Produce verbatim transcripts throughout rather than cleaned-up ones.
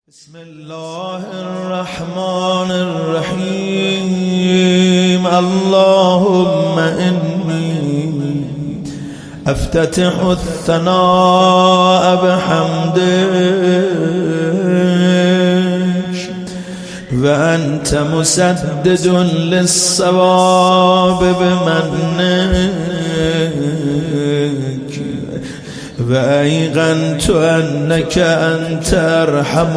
بسم الله الرحمن الرحيم. اللهم إني أفتتح الثناء بحمدك وأنت مسدد للصواب بمنك، وأيقنت أنك أنت أرحم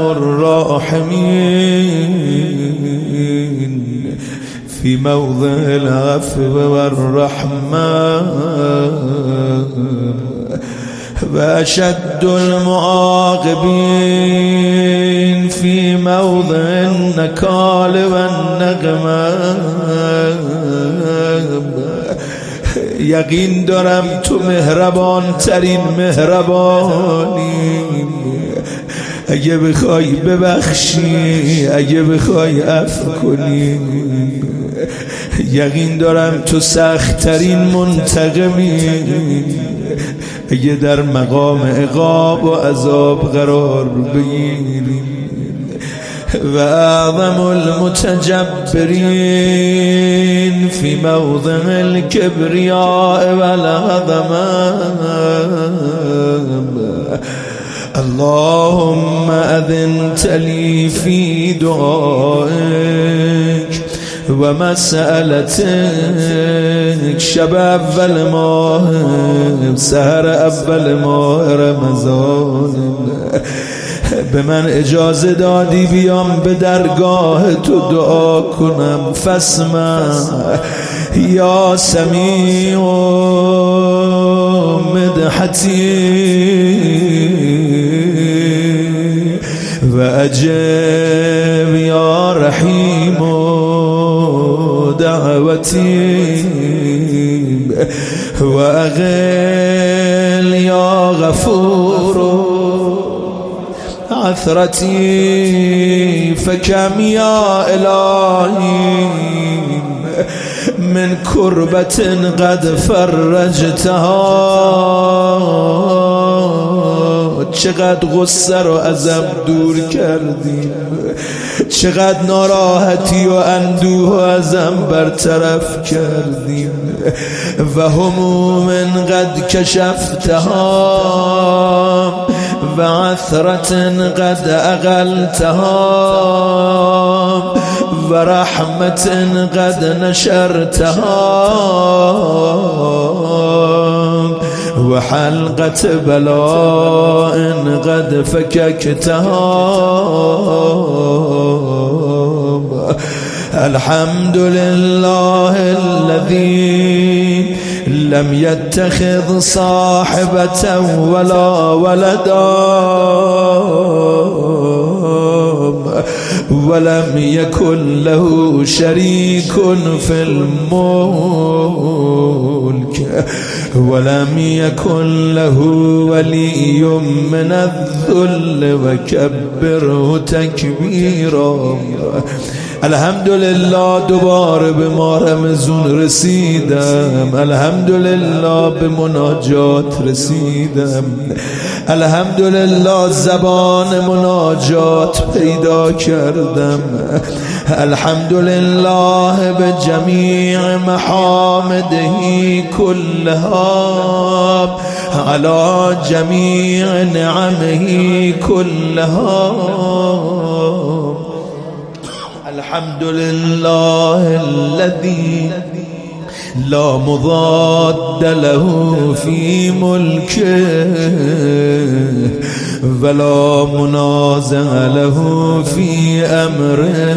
الراحمين في موضع العفو والرحمة، وأشد المعاقبين في موضع النكال والنقمة. یقین دارم تو مهربان ترین مهربانی، اگه بخوای ببخشی، اگه بخوای عفو کنی. یقین دارم تو سخت ترین منتقمی، اگه در مقام عقاب و عذاب قرار بگیری. و اعظم المتجبرین فی موضع الكبریاء والعظمه. اللهم اذنت لي في دعائك ومسألتك شب اول ماه، سحر اول ماه رمضان. به من اجازه دادی بیام به درگاه تو دعا کنم. فاسمع یا سمیع مدحتی و اجب یا رحیم دعوتی و اغل یا غفور عثرتي. فكم يا إلهي من كربة قد فرجتها، چقدر غصه رو ازم دور کردی، چقدر ناراحتی و اندوه ازم برطرف کردی. و هموم قد کشفتها و عثرت قد اقلتها و رحمت قد نشرتها و حلقت بلاء قد فككتها. الحمد لله الذي لم يتخذ صاحبة ولا ولدا ولم يكن له شريك في الملك ولم يكن له ولي من الذل وكبره تكبيرا. الحمدلله دوباره به ماه رمضان رسیدم، الحمدلله به مناجات رسیدم، الحمدلله زبان مناجات پیدا کردم، الحمدلله به جمیع محامده كلها على جمیع نعمه كلها. الحمد لله الذي لا مضاد له في ملكه ولا منازع له في أمره.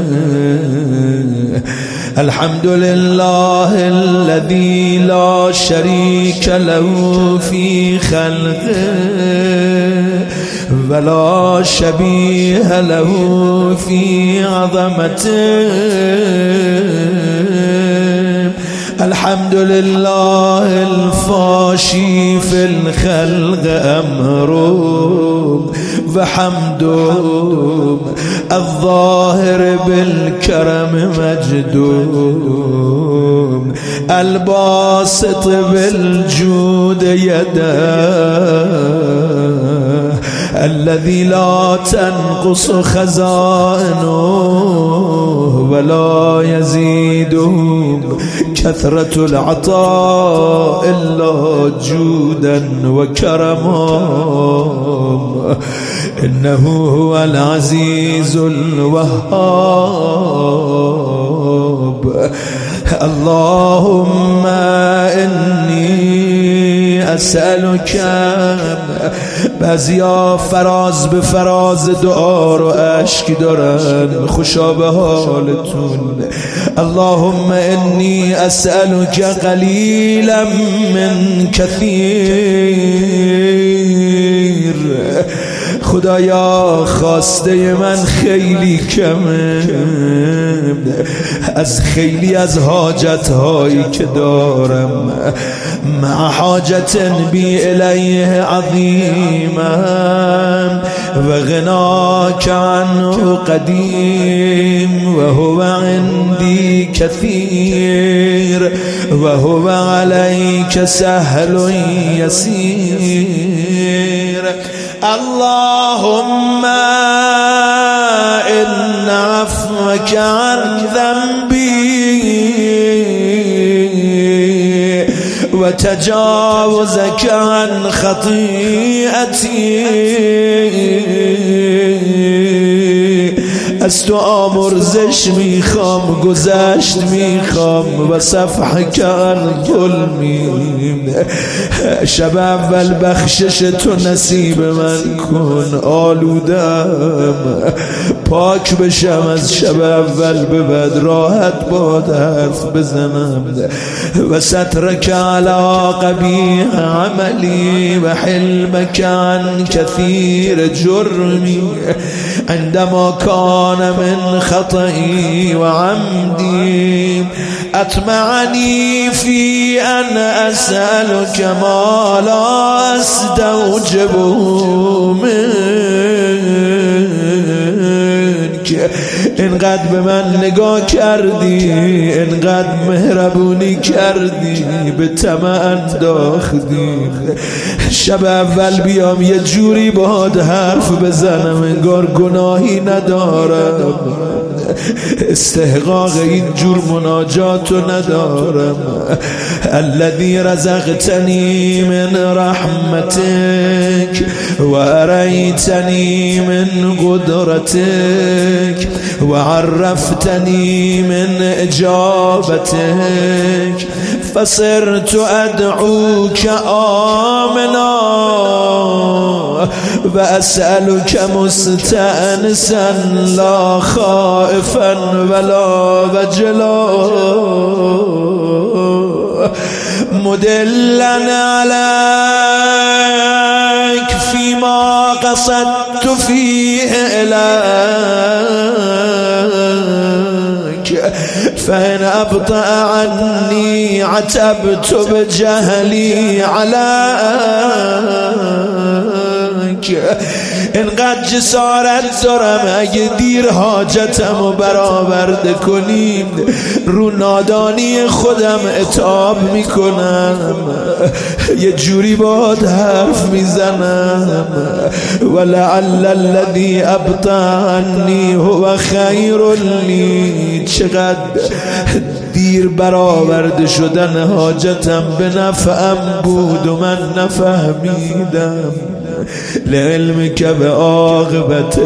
الحمد لله الذي لا شريك له في خلقه ولا شبيه له في عظمته. الحمد لله الفاشي في الخلق أمره وحمده، الظاهر بالكرم مجده، الباسط بالجود يده، الذي لا تنقص خزائنه ولا يزيده كثرة العطاء إلا جودا وكرما إنه هو العزيز الوهاب. اللهم إني أسألك. بعضیا فراز به فراز دعا رو اشک دارن، خوشا به حالتون. اللهم إني أسألك قليلا من كثير. خدایا خواسته من خیلی کمه از خیلی از حاجت هایی که دارم، مع حاجت بی الیه عظیما و غناک عنه قدیم و هو عندی کثیر و هو علیک سهل یسیر. اللهم إن عفوك عن ذنبي وتجاوزك عن خطيئتي از تو آمرزش میخوام، گذشت میخوام و صفحک عن ظلمی. شب اول بخشش تو نصیب من کن، آلودم پاک بشم از شب اول به بعد، راحت باد حرف بزنم. و سترک علی قبیح عملی و حلمک عن کثیر جرمی عندما کان من خطئی و عمدی. اطمعنی فی ان اسألک ما لا استوجبه منک. اینقدر به من نگاه کردی، اینقدر مهربونی کردی، به طمع انداختی. شب اول بیام یه جوری باهات حرف بزنم انگار گناهی ندارم، استحقاق این جور مناجاتو ندارم. الذي رزقتنی من رحمتك و اریتنی من قدرتك و عرفتنی من اجابتك فصرت ادعوك آمنا و اسألك مستأنسا لا خائفا ولا وجلا مدلا عليك فيما قصدت فيه إليك فإن أبطأ عني عتبت بجهلي عليك. اینقدر جسارت دارم اگه دیر حاجتمو برآورده کنیم رو نادانی خودم عتاب میکنم، یه جوری باهات حرف میزنم. ولعل الذی ابطأ عنی هو خیر لی. چقدر دیر برآورده شدن حاجتم به نفعم بود و من نفهمیدم. لعلمك بعاقبت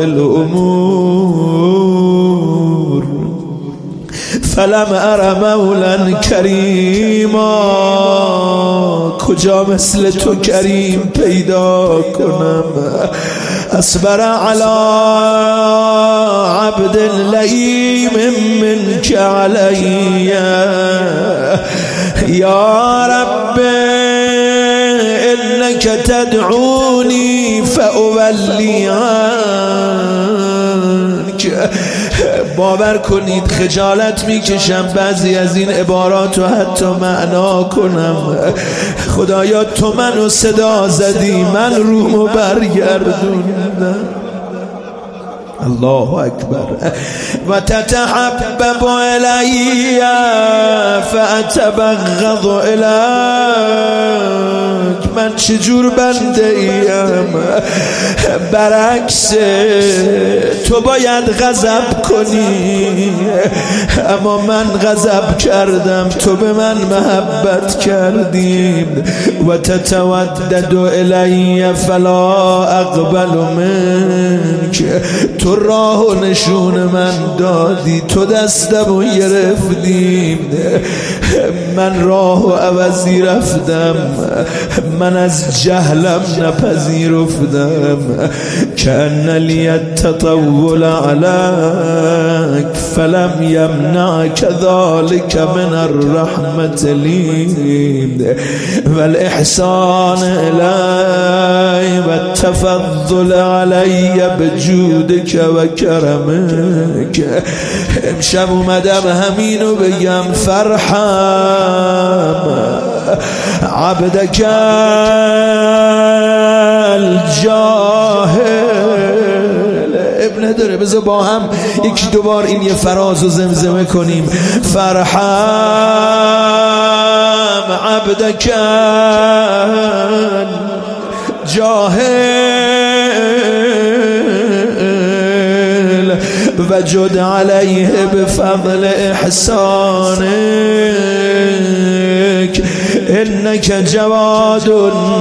الامور فلم ار مولا کریما. کجا مثل تو کریم پیدا کنم؟ اصبر علی عبد لئیم منك علی یا رب انك تدعوني فاولی عنك. باور کنید خجالت میکشم بعضی از این عبارات رو حتی معنا کنم. خدایا تو منو صدا زدی، من رومو برگردوندم. الله اکبر. و تتحبب الی فاتبغض الیک. من چجور بنده ایم؟ برعکس تو باید غضب کنی، اما من غضب کردم، تو به من محبت کردی. و تتودد الی فلا اقبل منک، تو راه و نشون من دادی، تو دستمو گرفتی، من راه و عوضی رفتم، من از جهلم نپذیرفتم. کأن لی التطول علیک فلم یمنعک ذلک من الرحمة لی والاحسان الی والتفضل علی بجودک و کرمک. امشب اومدم همینو بگم، فرحم عبدک الجاهل. ابن نداره، بذار با هم یکی دوبار این یه فراز و زمزمه کنیم. فرحم عبدک الجاهل وجد علیه بفضل احسانک انک جواد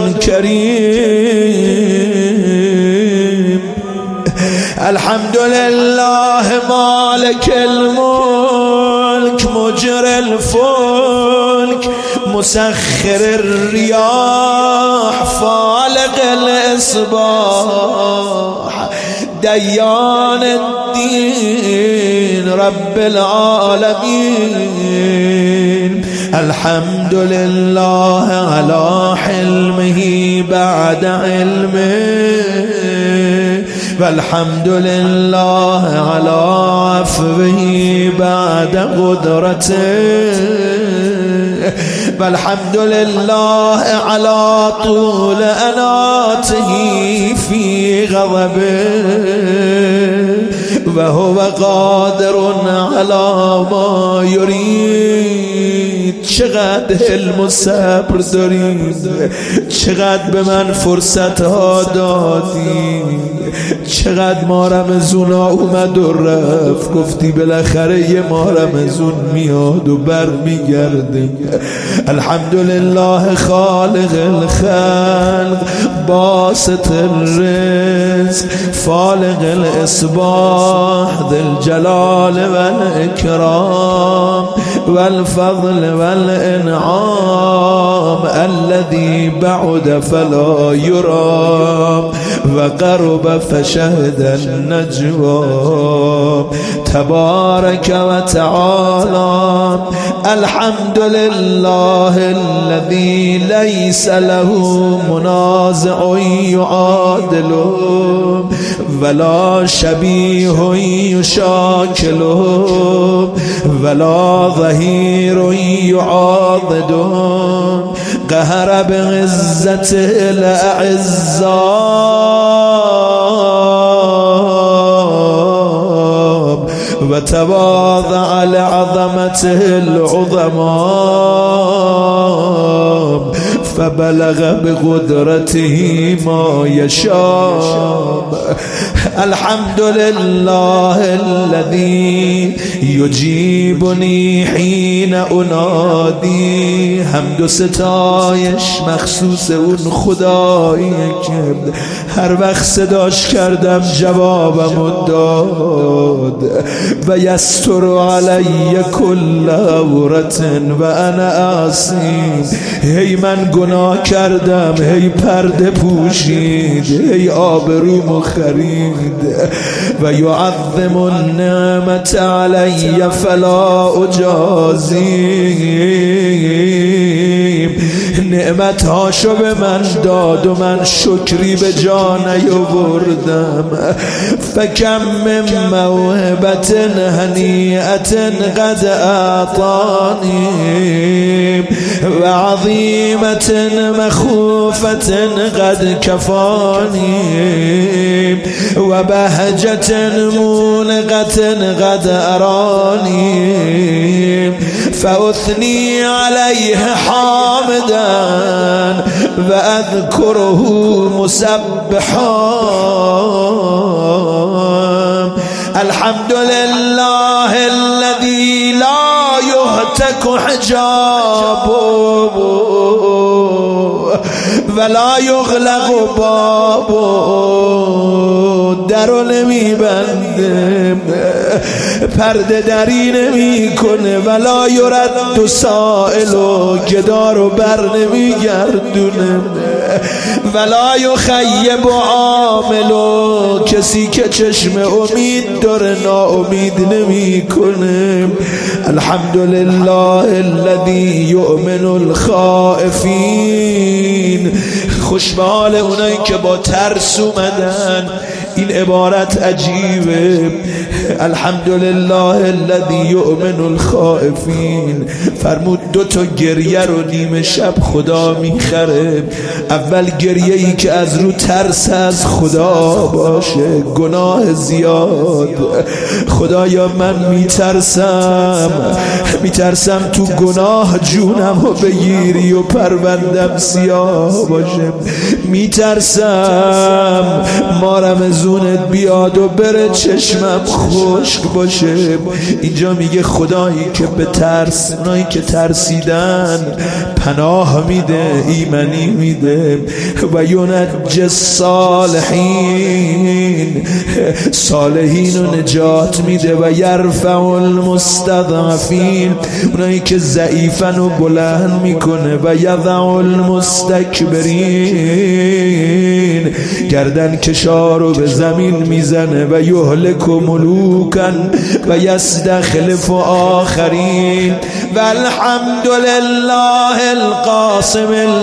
کریم. الحمد لله مالک الملک مجر الفلک مسخر الریاح فالق الاصباح دیان الدین رب العالمین. الحمد لله على حلمه بعد علمه والحمد لله على عفوه بعد قدرته والحمد لله على طول اناته في غضبه وهو قادر على ما يريد. چقدر حلم و صبر داری، چقدر به من فرصت ها دادی، چقدر ما رمضونا اومد و رفت، گفتی بالاخره یه ما رمضون میاد و بر میگرده. الحمدلله خالق الخلق باسط الرزق فالق الاصباح ذی الجلال والاکرام والفضل والانعام الذي بعد فلا يرام وقرب فشهد النجوى تبارك وتعالى. الحمد لله الذي ليس له منازع يعادله ولا شبيه يشاكله ولا ظهير يعاضده. قهر بعزته الأعزاء وتواضع لعظمته العظماء فبلغ بقدرته ما يشاء. الحمد لله الذي يجيبني حين انادي. حمد و ستایش مخصوص اون خدایی که هر وقت صداش کردم جوابم داد. و یستر علی کل عورت و انا عصیم. هی من گناه کردم، هی پرده پوشید، هی آبرومو خرید. و یعظم النعمت علی فلا اجازی. نعمت هاشو به من داد و من شکری به جا نیاوردم. فکم من موهبت هنیئت قد اعطانی و عظیمت مخوفت قد کفانی و بهجت مونقت قد ارانی فاثنی علیه حامدا و اذکره مسبحا. الحمد لله الذي لا يهتك حجابه ولا یغلق بابو، درو نمی بنده پرده دری نمی کنه، ولا یرد سائل و گدارو بر نمی گردونه، ولا یخیب عامل و کسی که چشم امید داره ناامید نمی کنه. الحمدلله الذی یؤمن الخائفین. خوش به حال اونایی که با ترس اومدن. این عبارت عجیبه. الحمدلله الذی یؤمن الخائفین. فرمود دو تا گریه رو نیمه شب خدا میخره. اول گریه ای که از رو ترس از خدا باشه، گناه زیاد. خدایا من میترسم میترسم تو گناه جونم رو بگیری و پروندم سیاه باشه. میترسم ما رمزونت بیاد و بره چشمم خشک باشه. اینجا میگه خدایی که به ترس اونایی که ترسیدن پناه میده، ایمنی میده. و ینجی الصالحین، صالحین رو نجات میده. و یرفع المستضعفین، اونایی که ضعیفن و بلند میکنه. و یضع المستکبرین، گردن کشار رو به زمین میزنه. و یهلک ملوکن و یستخلف آخرین. و الحمدلله القاسم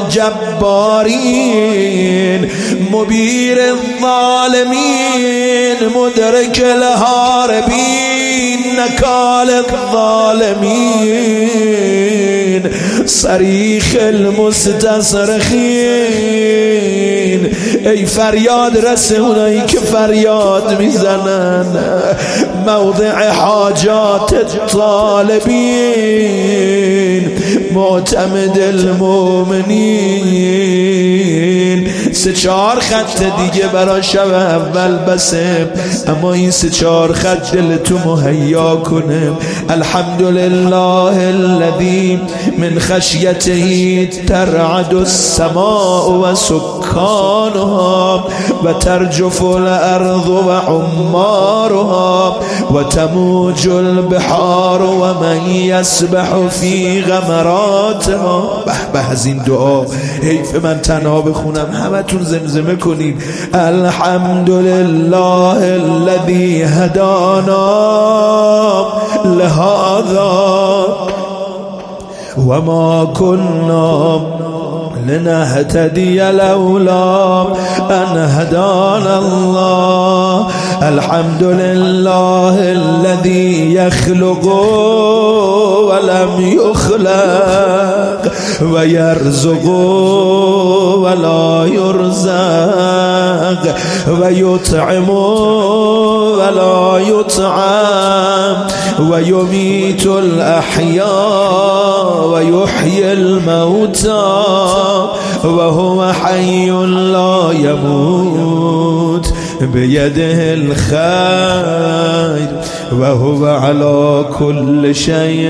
الجبارین، مبیر الظالمین، مدرک الهاربین، نکال الظالمین، صریخ المستصرخین. ای فریاد رس اونایی که فریاد میزنن، موضع حاجات الطالبین، معتمد المؤمنین. سه چهار خط دیگه برای شب اول بسه، اما این سه چهار خط دل تو مهیا کنه. الحمدلله الذی من خشیته ترعد السماء و سکانها و ترجف الارض و عمارها و تموج البحار و من یسبح فی غمراتها. به به از این دعا حیف من تنها بخونم، همه تون زمزمه کنید. الحمدلله الذی هدانا لهذا و ما كنا لنهتدي لولا أن هدانا الله. الحمد لله الذي يخلق ولم يخلق ويرزق ولا يرزق ويطعم ولا يطعم ويميت الأحياء ويحيي الموتى وهو حي لا يموت بيده الخير وهو على كل شيء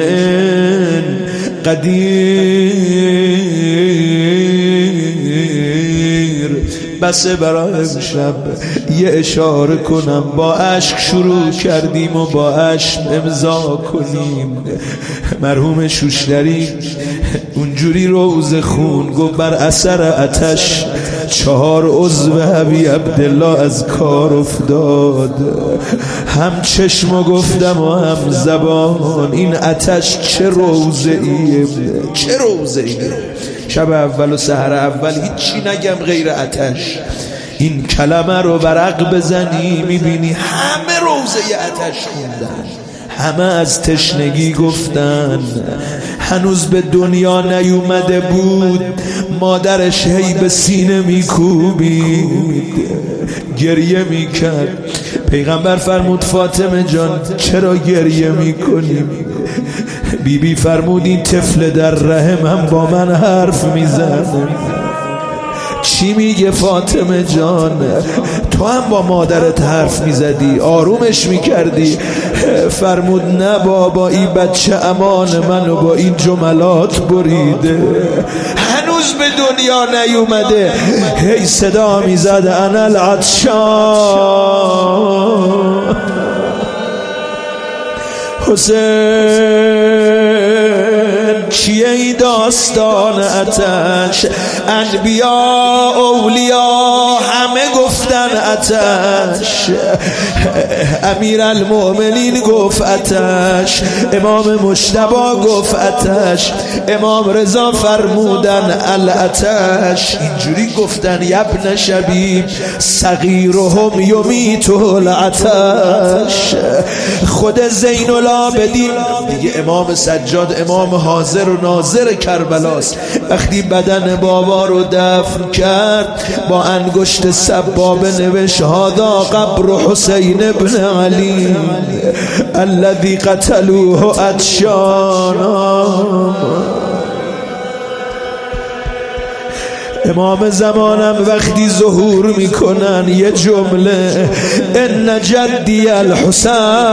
قدیر. بس برای امشب یه اشاره کنم، با عشق شروع کردیم و با عشق امضا کنیم. مرحوم شوشتری اونجوری روز خون گفت بر اثر آتش چهار عضو حبی عبدالله از کار افتاد، هم چشم گفتم و هم زبان. این آتش چه روزه ایه، چه روزه ایه. شب اول و سحر اول هیچی نگم غیر آتش. این کلمه رو برق بزنی میبینی همه روزه آتش خوندن، همه از تشنگی گفتن. هنوز به دنیا نیومده بود، مادرش هی به سینه میکوبید، گریه میکرد. پیغمبر فرمود فاطمه جان چرا گریه میکنیم؟ بی بی فرمود این طفل در رحمم با من حرف میزنه. چی میگه فاطمه جان؟ تو هم با مادرت حرف میزدی آرومش میکردی؟ فرمود نه بابا، این بچه امان منو با این جملات بریده، هنوز به دنیا نیومده. هی صدا میزد انا العطشان. حسین چیه ای داستان آتش؟ انبیا اولیا همه گفتن آتش، امیرالمؤمنین گفت آتش، امام مجتبی گفت آتش، امام رضا فرمودن الآتش. اینجوری گفتن یبن شبیب صغیرهم یمیته الآتش. خود زین العابدین دیگه امام سجاد امام حاضر و ناظر کربلاست، وقتی بدن بابا رو دفن کرد با انگشت سبابه نوشت هذا قبر حسین ابن علی الذی قتلوه عطشانا. امام زمانم وقتی ظهور میکنن یه جمله ان جدی الحسین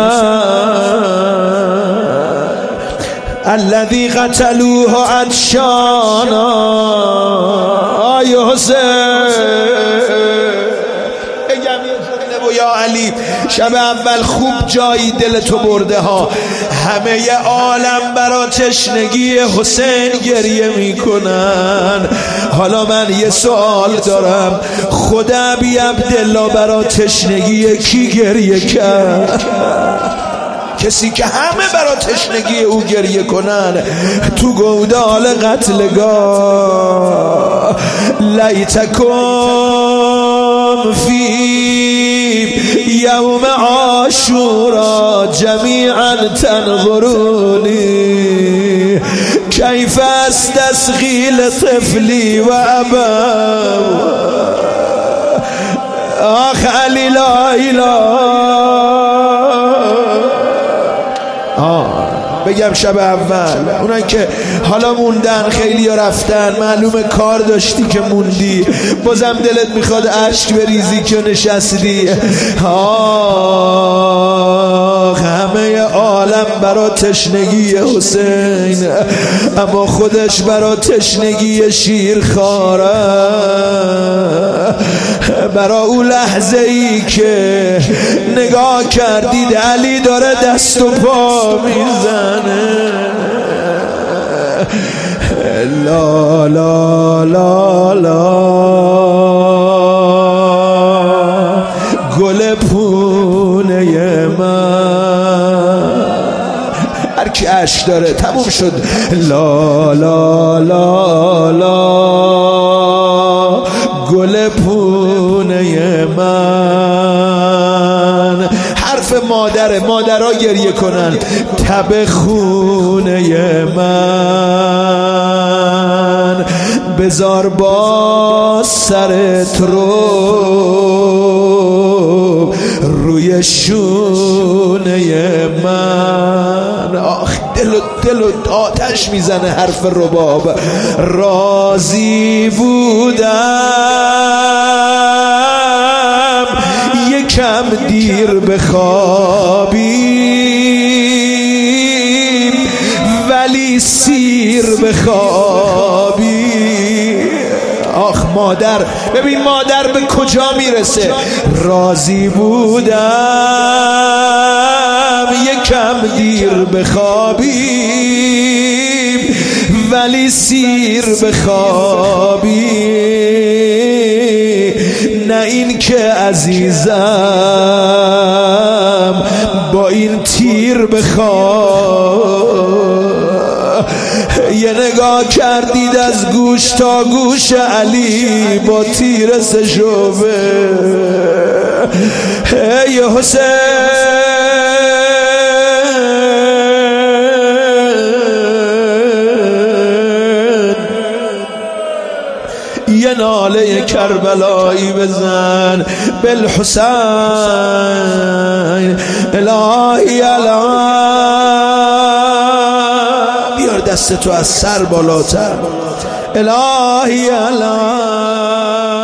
الذی قتلوه عطشانا. آی حسین یا علی شب اول خوب جایی دل تو برده ها، همه ی عالم برا تشنگی حسین گریه میکنن. حالا من یه سوال دارم، خود ابی عبدالله برا تشنگی کی گریه کرد؟ کسی که همه برا تشنگی او گریه کنن تو گودال قتلگاه. لیتکم فی یوم عاشورا جمیعا تنظرونی کیف استسقی لطفلی و ابا. آخ علی لا اله. بگم شب اول اونایی که حالا موندن، خیلی ها رفتن، معلومه کار داشتی که موندی، بازم دلت میخواد اشک بریزی که نشستی. آه همه عالم برا تشنگی حسین، اما خودش برا تشنگی شیرخواره، برا اون لحظه ای که نگاه کردید علی داره دست و پا میزنه. لا لا لا لا گل پونه من. هر کی عشق داره تموم شد. لا لا لا لا گل پونه من. حرف مادره، مادرها گریه کنن. تب خونه من بزار با سرت رو روی شونه من. آخ دل و دل و آتش میزنه حرف رباب. راضی بودم یکم دیر بخوابیم ولی سیر بخوابی. آخ مادر، ببین مادر به کجا میرسه. راضی بودم یکم دیر بخوابیم ولی سیر بخوابی. نه این که عزیزم با این تیر بخواب. یه نگاه کردید از گوش تا گوش علی با تیر سه شعبه. ای حسین یه ناله کربلایی بزن. بالحسین الهی الان دست تو از سر بالاتر. الهی الان